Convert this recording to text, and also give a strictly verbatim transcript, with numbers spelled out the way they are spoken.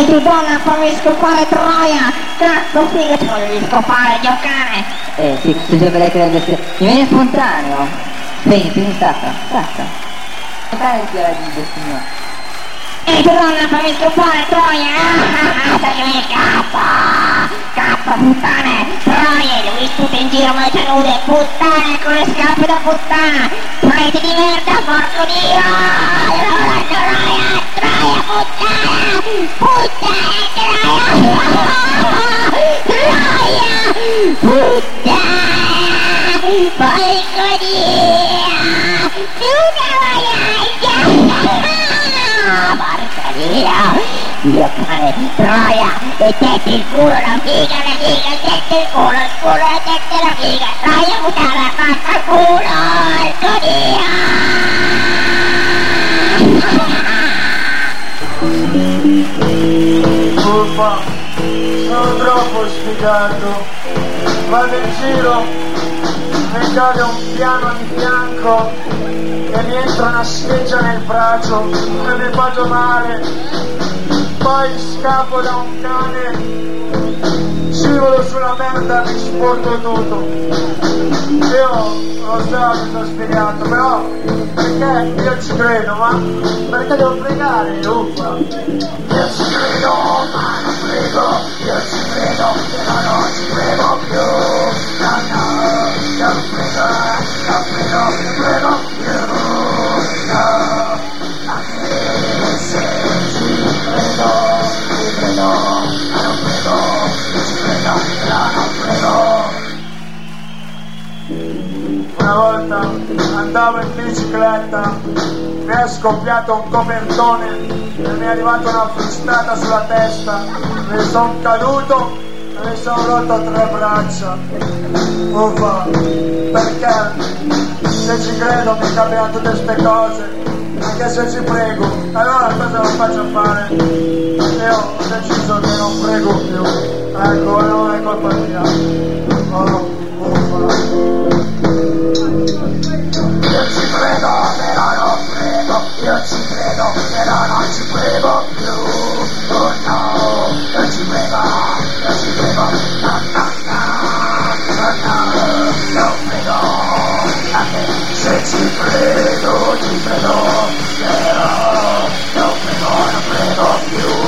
Ehi tu donna, fammi scopare Troia! Cazzo figa, ce lo devi scopare, Dio cane! Eh sì, se io vorrei che mi viene spontaneo. Spegni, spegni, stacca, stacca. Fai il tiro di destino. Ehi tu donna, fammi scopare Troia! Ah, tagliami il cazzo! Cazzo puttane! Troie, le ho viste in giro mezze nude, puttane con le scarpe da puttana! Preti di merda, porco Dio! Allora Troia! Troia puttana! Puttana Troia! Troia! Puttana! Porco Dio! Giuda vaiaia! Porca Dio! Dio cane, Troia, le tette il culo, la figa, la figa, le tette il culo, il culo, le tette la figa, Troia puttana, fatta culo, porco Dio! Colpa, sono troppo sfigato, vado in giro, mi cade un piano di fianco e mi entra una scheggia nel braccio e mi faccio male. Poi scappo da un cane, scivolo sulla merda e mi sporco tutto. Io lo so che sono spiegato, però perché io ci credo, ma perché devo pregare, uffa? Io ci credo, ma non prego, io ci credo, però non ci prego più. No, no, io prego, io prego, io prego più. No, anche se ci credo, ci credo, ma non prego, io ci credo, però non prego. Una volta andavo in bicicletta, mi è scoppiato un copertone e mi è arrivata una frustata sulla testa, mi sono caduto e mi sono rotto tre braccia. Uffa, perché se ci credo mi capitano tutte queste cose, anche se ci prego, allora cosa lo faccio fare? Io ho deciso che non prego più, ecco, non è colpa mia. Oh, uffa. Io ci credo, però non prego, io ci credo, però non ci prego più. Oh no, io ci prego, io ci prego, no, no, no, no, no, non prego, anche se ci credo, ci credo, però non prego, non prego più.